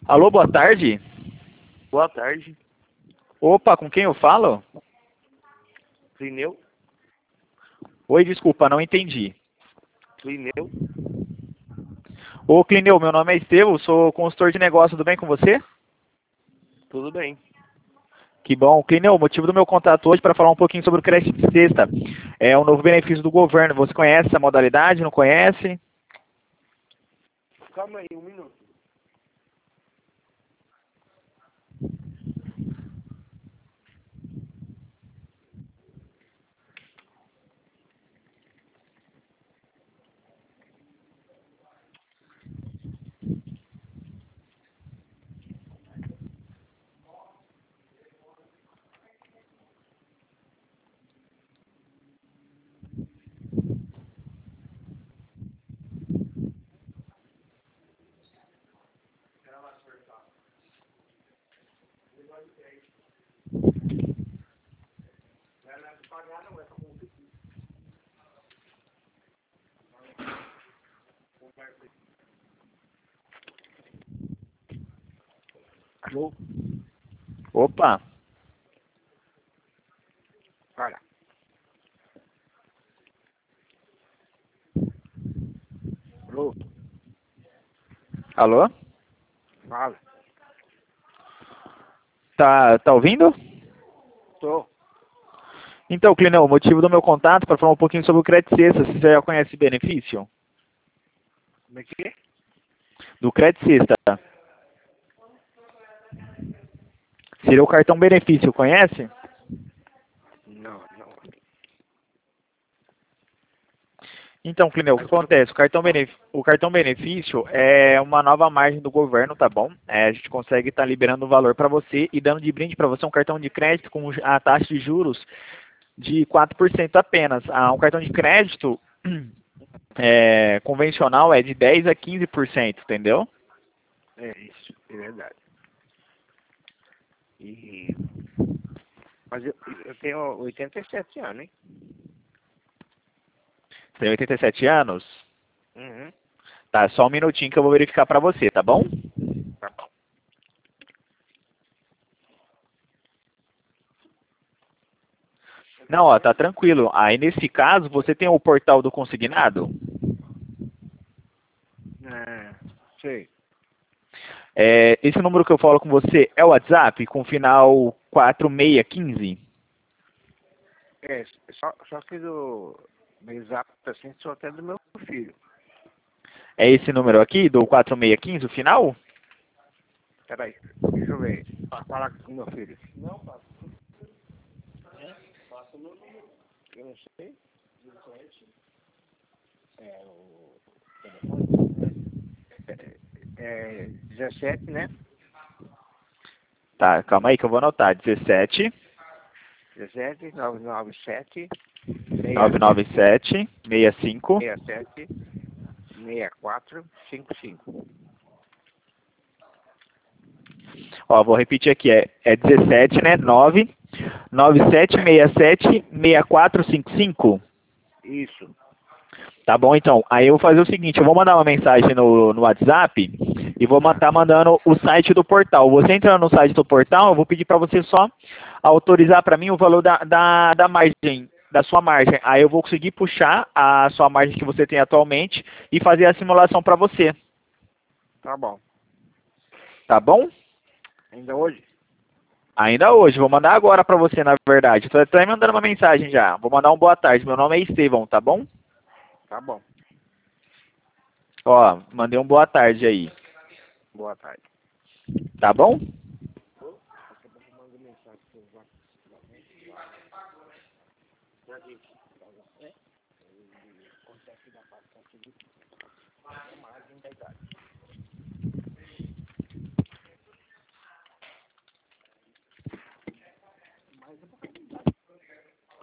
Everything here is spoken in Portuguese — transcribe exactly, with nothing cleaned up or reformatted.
Alô, boa tarde. Boa tarde. Opa, com quem eu falo? Clineu? Oi, desculpa, não entendi. Clineu? Ô, Clineu, meu nome é Estevão, sou consultor de negócio, tudo bem com você? Tudo bem. Que bom. Clineu, o motivo do meu contato hoje é para falar um pouquinho sobre o Creche de Sexta. É um novo benefício do governo. Você conhece essa modalidade, não conhece? Calma aí, um minuto. Alô? Opa, Fala. Alô? alô? Fala. Tá, tá ouvindo? Tô. Então, Clineu, o motivo do meu contato é para falar um pouquinho sobre o Creche de Sexta. Você já conhece esse benefício? Como é que é? Do Creche de Sexta. Seria o cartão benefício, conhece? Não, não. Então, Clineu, o que acontece? O cartão, benef... o cartão benefício é uma nova margem do governo, tá bom? É, a gente consegue estar liberando o valor para você e dando de brinde para você um cartão de crédito com a taxa de juros de quatro por cento apenas. Ah, um cartão de crédito é, convencional é de dez a quinze por cento, entendeu? É isso, é verdade. E... Mas eu, eu tenho oitenta e sete anos, hein? Você tem oitenta e sete anos? Uhum. Tá, só um minutinho que eu vou verificar para você, tá bom? Tá bom. Não, ó, tá tranquilo. Aí, nesse caso, você tem o portal do consignado? É, sei. É, esse número que eu falo com você é o WhatsApp, com final quatro seis um cinco? É, só, só que do... Exato, assim, só até do meu filho. É esse número aqui, do quatro seis um cinco, o final? Peraí, deixa eu ver. Fa- Fala com o meu filho. Não, passa. Passa o meu número. Eu não sei. É o telefone. É, é dezessete, né? Tá, calma aí que eu vou anotar. dezessete, dezessete, nove nove sete, seis nove nove sete, seis cinco. sete, seis quatro, cinco cinco. Ó, vou repetir aqui, é, é dezessete, né? nove nove sete seis sete, seis quatro cinco cinco. Isso. Tá bom, então. Aí eu vou fazer o seguinte, eu vou mandar uma mensagem no, no WhatsApp e vou Ah, estar mandando o site do portal. Você entrando no site do portal, eu vou pedir para você só autorizar para mim o valor da, da, da margem, da sua margem. Aí eu vou conseguir puxar a sua margem que você tem atualmente e fazer a simulação para você. tá bom. Tá bom? Ainda hoje? Ainda hoje, vou mandar agora para você, na verdade. Estou até mandando uma mensagem já. Vou mandar um boa tarde. Meu nome é Estevão, tá bom? Tá bom. Ó, mandei um boa tarde aí. Boa tarde. Tá bom? É? Consegue dar para conseguir a margem da idade.